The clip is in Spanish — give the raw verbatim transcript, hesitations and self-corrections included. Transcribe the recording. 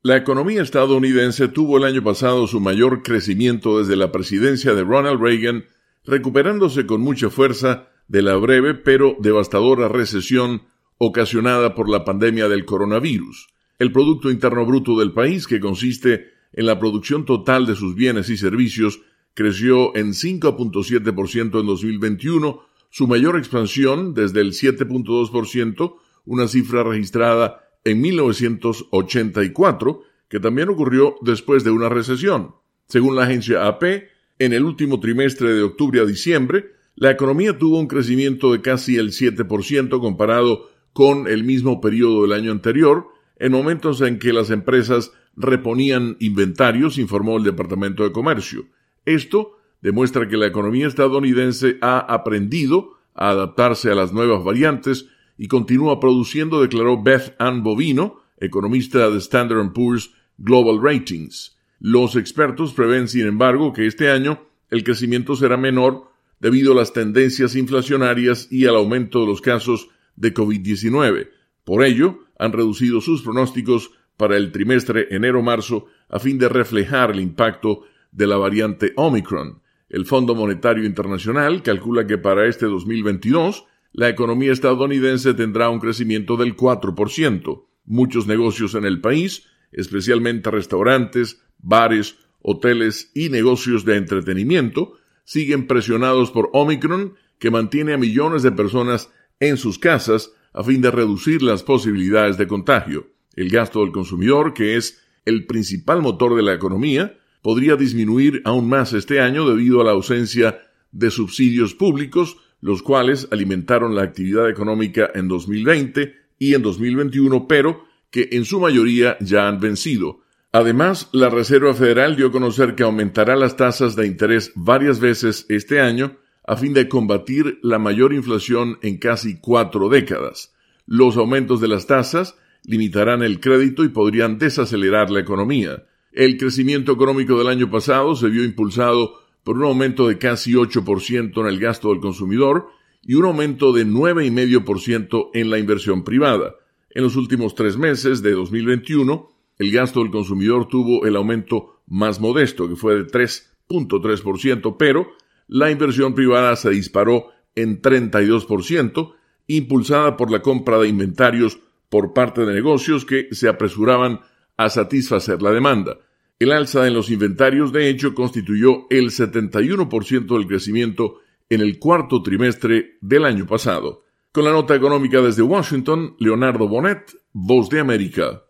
La economía estadounidense tuvo el año pasado su mayor crecimiento desde la presidencia de Ronald Reagan, recuperándose con mucha fuerza de la breve pero devastadora recesión ocasionada por la pandemia del coronavirus. El Producto Interno Bruto del país, que consiste en la producción total de sus bienes y servicios, creció en cinco punto siete por ciento en dos mil veintiuno, su mayor expansión desde el siete punto dos por ciento, una cifra registrada en mil novecientos ochenta y cuatro, que también ocurrió después de una recesión. Según la agencia A P, en el último trimestre de octubre a diciembre, la economía tuvo un crecimiento de casi el siete por ciento comparado con el mismo periodo del año anterior, en momentos en que las empresas reponían inventarios, informó el Departamento de Comercio. Esto demuestra que la economía estadounidense ha aprendido a adaptarse a las nuevas variantes y continúa produciendo, declaró Beth Ann Bovino, economista de Standard and Poor's Global Ratings. Los expertos prevén, sin embargo, que este año el crecimiento será menor debido a las tendencias inflacionarias y al aumento de los casos de COVID diecinueve. Por ello, han reducido sus pronósticos para el trimestre enero-marzo a fin de reflejar el impacto de la variante Omicron. El Fondo Monetario Internacional calcula que para este dos mil veintidós la economía estadounidense tendrá un crecimiento del cuatro por ciento. Muchos negocios en el país, especialmente restaurantes, bares, hoteles y negocios de entretenimiento, siguen presionados por Omicron, que mantiene a millones de personas en sus casas a fin de reducir las posibilidades de contagio. El gasto del consumidor, que es el principal motor de la economía, podría disminuir aún más este año debido a la ausencia de subsidios públicos, los cuales alimentaron la actividad económica en dos mil veinte y en dos mil veintiuno, pero que en su mayoría ya han vencido. Además, la Reserva Federal dio a conocer que aumentará las tasas de interés varias veces este año a fin de combatir la mayor inflación en casi cuatro décadas. Los aumentos de las tasas limitarán el crédito y podrían desacelerar la economía. El crecimiento económico del año pasado se vio impulsado por un aumento de casi ocho por ciento en el gasto del consumidor y un aumento de nueve coma cinco por ciento en la inversión privada. En los últimos tres meses de dos mil veintiuno, el gasto del consumidor tuvo el aumento más modesto, que fue de tres punto tres por ciento, pero la inversión privada se disparó en treinta y dos por ciento, impulsada por la compra de inventarios por parte de negocios que se apresuraban a satisfacer la demanda. El alza en los inventarios, de hecho, constituyó el setenta y uno por ciento del crecimiento en el cuarto trimestre del año pasado. Con la nota económica desde Washington, Leonardo Bonet, Voz de América.